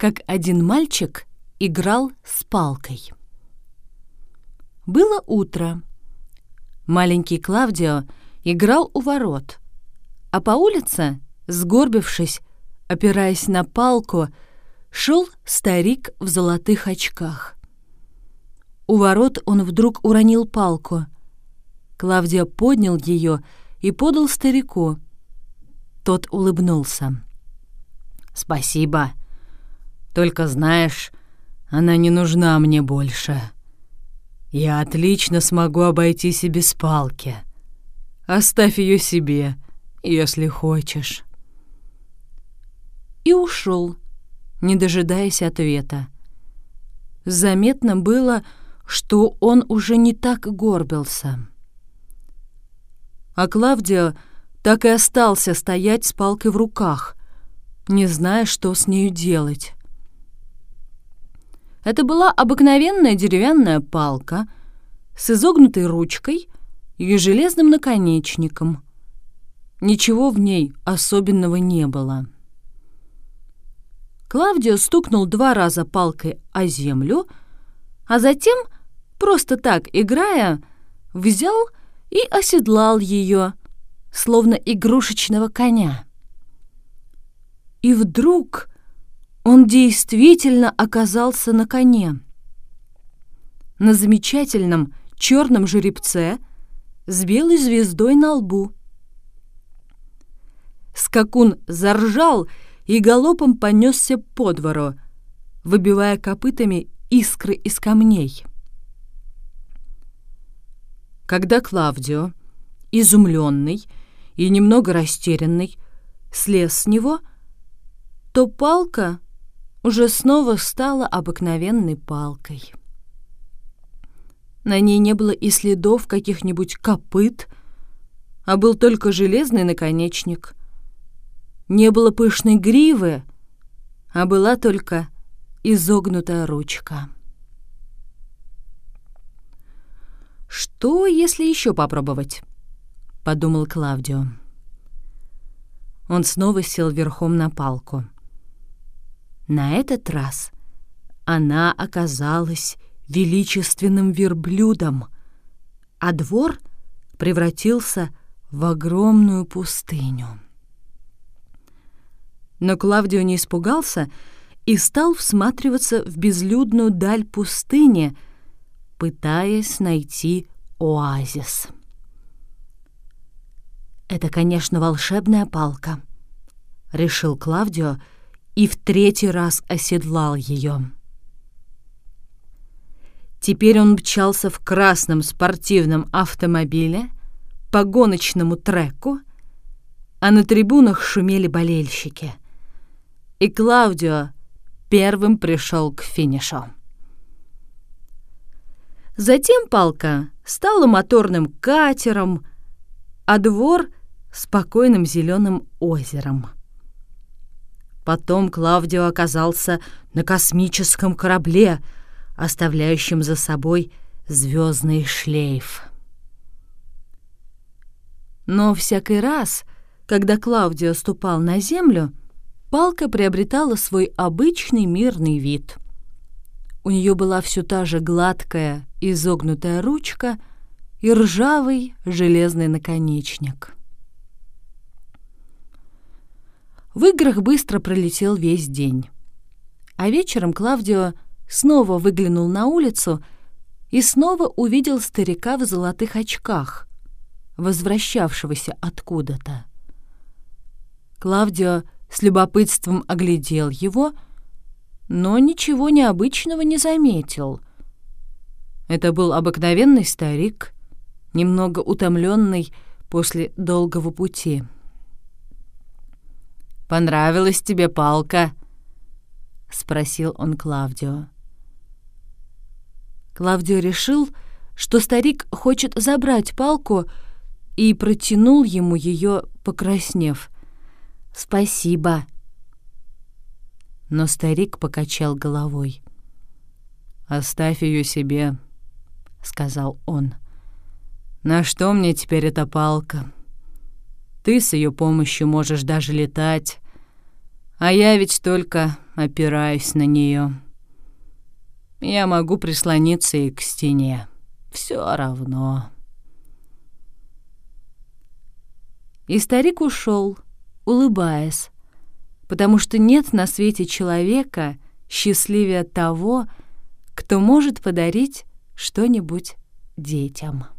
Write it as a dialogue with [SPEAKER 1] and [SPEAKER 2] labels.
[SPEAKER 1] как один мальчик играл с палкой. Было утро. Маленький Клавдио играл у ворот, а по улице, сгорбившись, опираясь на палку, шел старик в золотых очках. У ворот он вдруг уронил палку. Клавдио поднял ее и подал старику. Тот улыбнулся. «Спасибо. Только знаешь, она не нужна мне больше. Я отлично смогу обойтись и без палки. Оставь ее себе, если хочешь». И ушел, не дожидаясь ответа. Заметно было, что он уже не так горбился. А Клавдио так и остался стоять с палкой в руках, не зная, что с нею делать. Это была обыкновенная деревянная палка с изогнутой ручкой и железным наконечником. Ничего в ней особенного не было. Клавдио стукнул 2 раза палкой о землю, а затем, просто так играя, взял и оседлал ее, словно игрушечного коня. И вдруг он действительно оказался на коне. На замечательном черном жеребце с белой звездой на лбу. Скакун заржал и галопом понесся по двору, выбивая копытами искры из камней. Когда Клавдио, изумленный и немного растерянный, слез с него, то палка уже снова стала обыкновенной палкой. На ней не было и следов каких-нибудь копыт, а был только железный наконечник. Не было пышной гривы, а была только изогнутая ручка. «Что, если еще попробовать?» — подумал Клавдио. Он снова сел верхом на палку. На этот раз она оказалась величественным верблюдом, а двор превратился в огромную пустыню. Но Клавдио не испугался и стал всматриваться в безлюдную даль пустыни, пытаясь найти оазис. «Это, конечно, волшебная палка», — решил Клавдио и в 3-й раз оседлал ее. Теперь он мчался в красном спортивном автомобиле по гоночному треку, а на трибунах шумели болельщики. И Клавдио первым пришел к финишу. Затем палка стала моторным катером, а двор — спокойным зеленым озером. Потом Клавдио оказался на космическом корабле, оставляющем за собой звездный шлейф. Но всякий раз, когда Клавдио ступал на землю, палка приобретала свой обычный мирный вид. У нее была все та же гладкая, изогнутая ручка и ржавый железный наконечник. В играх быстро пролетел весь день. А вечером Клавдио снова выглянул на улицу и снова увидел старика в золотых очках, возвращавшегося откуда-то. Клавдио с любопытством оглядел его, но ничего необычного не заметил. Это был обыкновенный старик, немного утомленный после долгого пути. «Понравилась тебе палка?» — спросил он Клавдио. Клавдио решил, что старик хочет забрать палку, и протянул ему ее, покраснев. «Спасибо». Но старик покачал головой. «Оставь ее себе», — сказал он. «На что мне теперь эта палка? Ты с ее помощью можешь даже летать, А я ведь только опираюсь на нее. Я могу прислониться и к стене. Все равно. И старик ушел, улыбаясь, потому что нет на свете человека счастливее того, кто может подарить что-нибудь детям.